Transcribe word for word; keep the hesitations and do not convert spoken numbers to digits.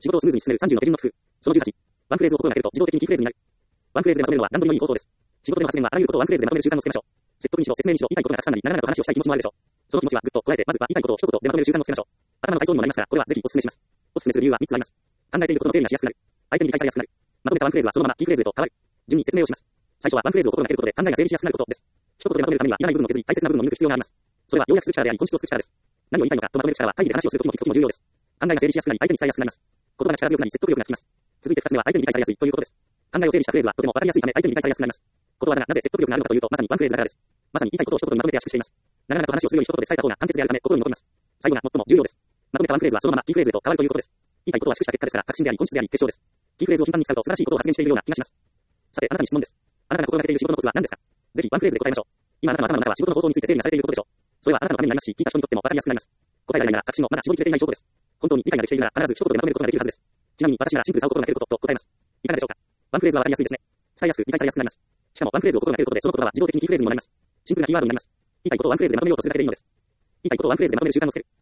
仕事をスムーズに進めるさんじゅうの手順の工夫。そのじゅうはち。ワンフレーズを心がけると自動的にキーフレーズになる。ワンフレーズでまとめるのは何度も良い方法です。仕事での発言はあらゆることをワンフレーズでまとめる習慣をつけましょう。説得にしろ説明にしろ言いたいことがたくさんなり長々と話をしたい気持ちもあるでしょう。その気持ちはぐっとこらえてまずは言いたいことを一言でまとめる習慣をつけましょう。頭の体操にもなりますから、これはぜひお勧めします。お勧めする理由はみっつあります。考えていることの整理がしやすくなる。相手に理解されやすくなる。まとめたワンフレーズはそのままキーフレーズへと変わる。順に説明をします。最初はワンフレーズを心がけることで考えが整理しやすくなることです。一言でまとめるためにはいらない部分を削り大切な部分を見抜く必要があります。それは要約する力であり本質をつく力です。何を言いたいのかとまとめる力は会議で話をするときも聞くときも重要です。考えが整理しやすくなり相手に伝えやすくなります。言葉が力強くなり説得力がつきます。続いてふたつめは相手に理解されやすいということです。考えを整理したフレーズはとてもわかりやすいため相手に理解されやすくなります。ことわざがなぜ説得力があるのかというとまさにワンフレーズだからです。まさに言いたいことを一言にまとめて圧縮しています。長々と話をするより一言で伝えた方が簡潔であるため心に残ります。最後が最も重要です。まとめたワンフレーズはそのままキーフレーズへと変わるということです。言いたいことは縮した結果ですから革新であり本質であり結晶です。キーフレーズを頻繁に使うと素晴らしいことを発言しているような気がします。さてあなたに質問です。あなたが心がけている仕事のコツは何ですか？ぜひワンフレーズで答えましょう。今あなたの頭の中は仕事の方法について整理がされていることでしょう。それはあなたのためになりますし、聞いた人にとってもわかりやすくなります。答えがないなら確信のまだ絞り切れていない証拠です。本当に理解ができているなら必ず一言でまとめることができるはずです。ちなみに私ならシンプルさを心がけることと答えます。いかがでしょうか？ワンフレーズはわかりやすいですね。伝えやすく理解されやすくなります。しかもワンフレーズを心がけることでその言葉は自動的にキーフレーズにもなります。シンプルなキーワードになります。言いたいことをワンフレーズでまとめようとするだけでいいのです。言いたいことをワンフレーズでまとめる習慣をつける。